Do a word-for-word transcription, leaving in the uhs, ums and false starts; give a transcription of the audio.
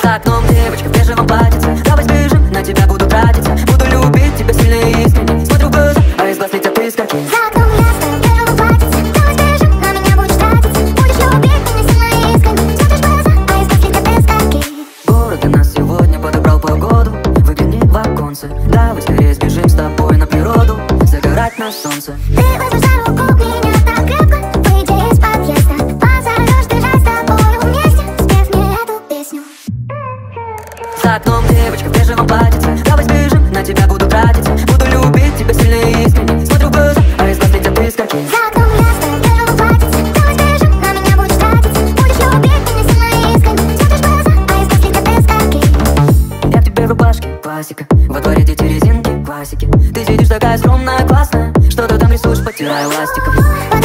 За окном девочка в бежевом платьице. Давай сбежим, на тебя буду тратиться. Буду любить тебя сильно и искренне. Смотрю в глаза, а из глаз летят искорки. За окном ясно, в бежевом платьице. Давай сбежим, на меня будешь тратиться. Будешь любить меня сильно и искренне. Смотришь в глаза, а из глаз летят искорки. Город и нас сегодня подобрал погоду. Выгляни в оконце. Давай скорее сбежим с тобой на природу. Загорать на солнце. Ты возьмешь за руку меня так крепко. Выйди из подъезда. Позовешь бежать с тобой вместе. Спев мне эту песню. За окном девочка в бежевом платьице. Давай сбежим, на тебя буду тратиться. Буду любить тебя сильно и искренне. Смотрю в глаза, а из глаз летят искорки. За окном ясно, в бежевом платьице. Давай сбежим, на меня будешь тратиться. Будешь любить меня сильно и искренне. Смотришь в глаза, а из глаз летят искорки. Я в тебе в рубашке, классика. Во дворе дети резинки, классики. Ты сидишь такая скромная, классная. Что-то там рисуешь, потирая ластиком.